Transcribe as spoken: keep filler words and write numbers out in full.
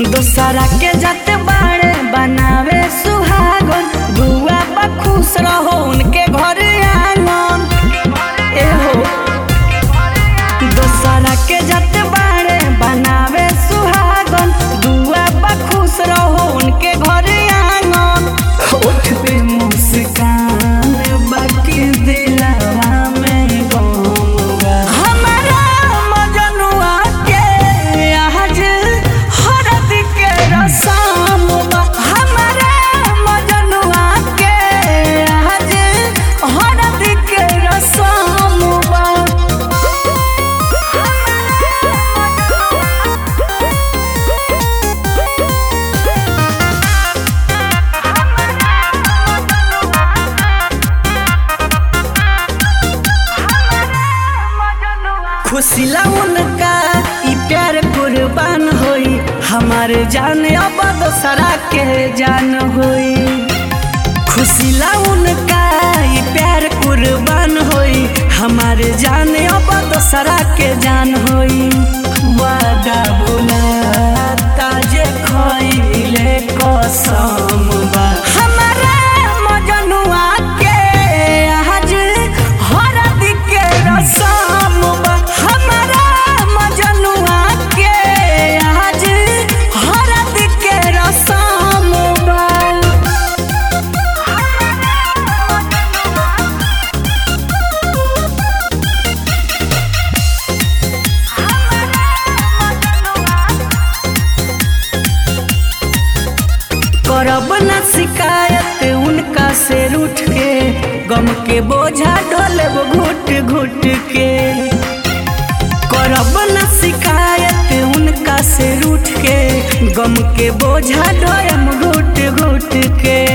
दोसरा के जाते बाड़े बनावे सुहागन बुआ बा खुश रहो उनके घर आंगन। एहो दोसरा के जाते बाड़े बनावे सुहागन बुआ बा खुश रहो उनके घर आंगन। होठ पे मुस्कान बाकी दिलवा में गम बा। हमारा मजनुआ के आज हरद के रसम बा। हमारा मजनुआ के आज हरद के रसम बा। खुशिला उनका ई प्यार कुर्बान होई हमार जान अब दोसरा के जान होई। खुशिला उनका ई प्यार कुर्बान होई हमार जान अब दोसरा के जान होई। वादा भुलाता जे खइले कसम बा। हमारा मजनुआ के आज हरद के रसम बा। हमारा मजनुआ के आज हरद के रसम बा। करब न शिकायत उनका से रूठ के गम के बोझा ढोलब घुट घुट के। करब न शिकायत उनका से रूठ के गम के बोझा ढोलब घुट घुट के।